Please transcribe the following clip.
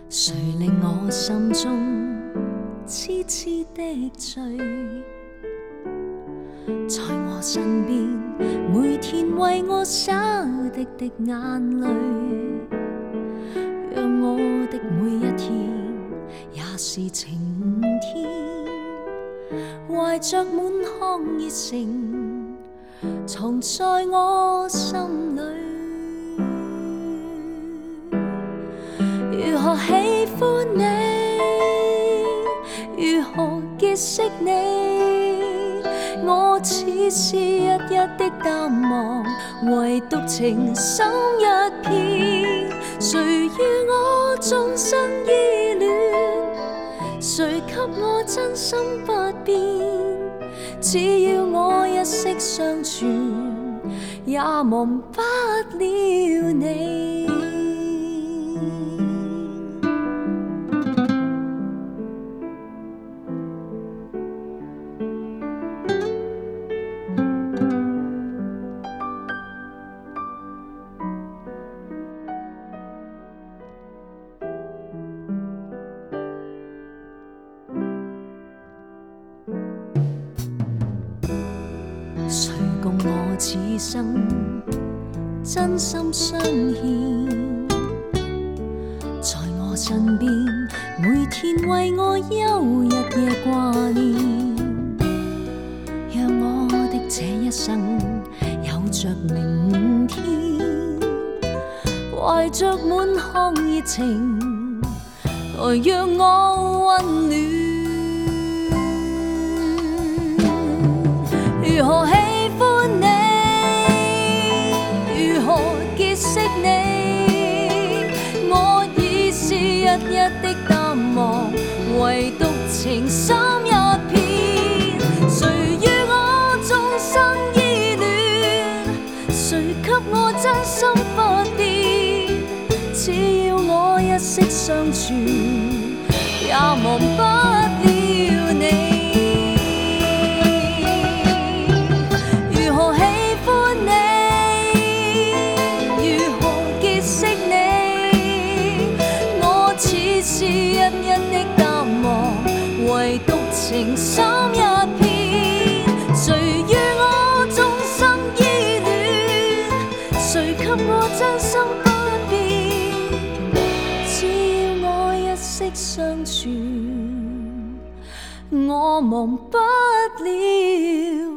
谁令我心中痴痴的醉？在我身边，每天为我洒滴滴眼泪，让我的每一天也是晴天。怀着满腔热诚，藏在我心里。如何喜欢你？如何结识你？我似是一一的淡忘，唯独情深一片。谁与我终生依恋？谁给我真心不变？只要我一息尚存，也忘不了你。谁共我此生真心相牵？在我身边，每天为我休日夜挂念，让我的这一生有着明天。怀着满腔热情，来让我温暖。如何喜欢你？如何结识你？我已是一一的淡忘，唯独情深一片。谁与我终生依恋？谁给我真心不变？只要我一息尚存，也忘不了你。是一一的淡忘，唯独情深一片。谁与我终生依恋？谁给我真心不变？只要我一息尚存，我忘不了。